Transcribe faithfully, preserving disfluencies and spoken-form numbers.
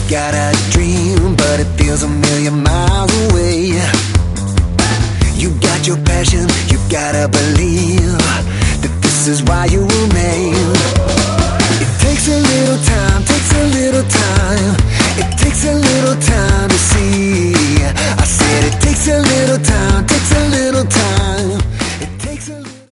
got a dream, but it feels a million miles away. You got your passion, you gotta believe that this is why you will